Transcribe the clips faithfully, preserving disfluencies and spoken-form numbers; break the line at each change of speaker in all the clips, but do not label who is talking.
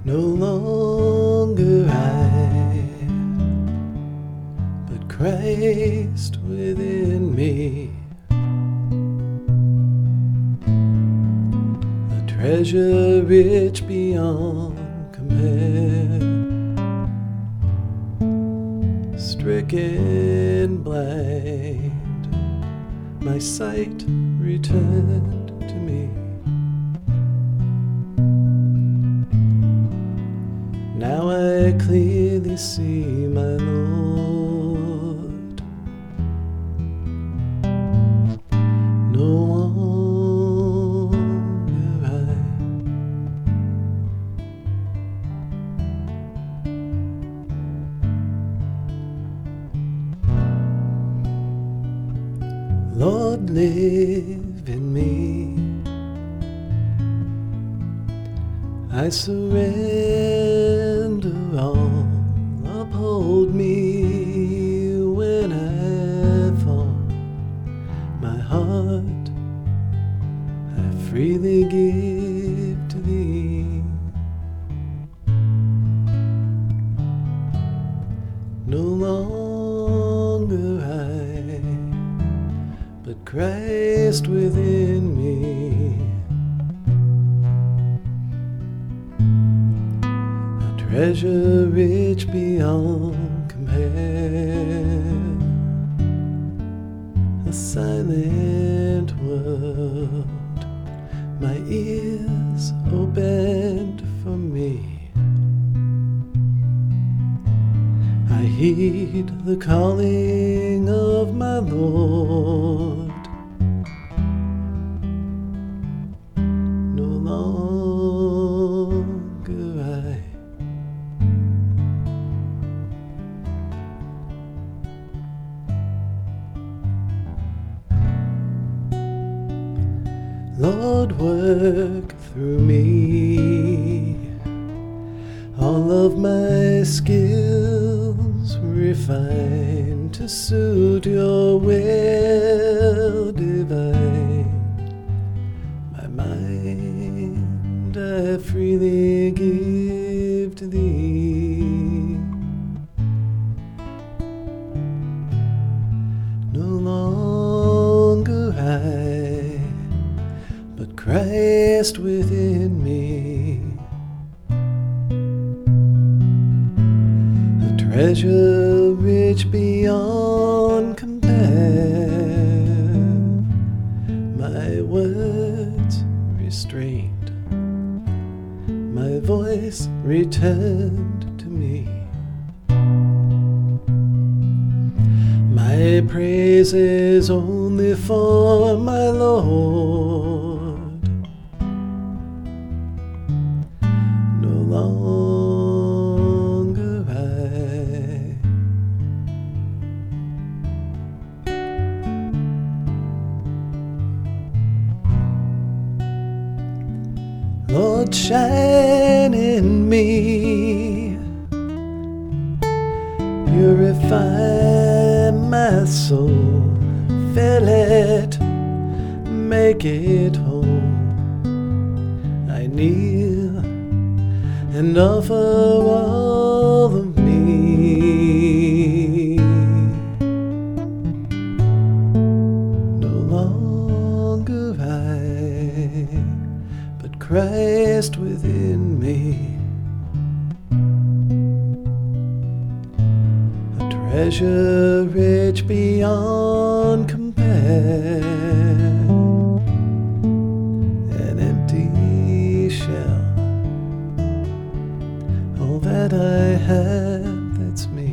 No longer I, but Christ within me. A treasure rich beyond compare. Stricken blind, my sight returned to me. Now I clearly see my Lord. No longer I, Lord, live in me. I surrender all, uphold me when I fall. My heart I freely give to Thee. No longer I, but Christ within me. Treasure rich beyond compare. A silent world, my ears opened for me. I heed the calling of my Lord. No longer I, Lord, work through me. All of my skills refine to suit Your will divine. My mind I freely give to Thee. No longer I, but Christ within me. A treasure rich beyond compare. My words restrained, my voice returned to me. My praise is only for my Lord. No longer I, Lord, shine in me, purify my soul, fill it, make it whole. I kneel and offer all of me. No longer I, but Christ within me. A treasure rich beyond compare. An empty shell, all that I have, that's me.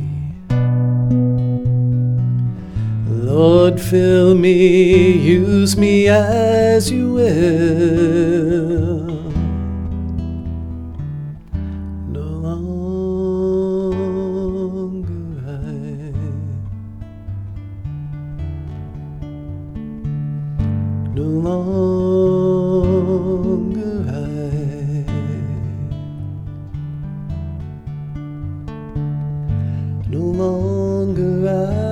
Lord, fill me, use me as You will. No longer I, no longer I, no longer I.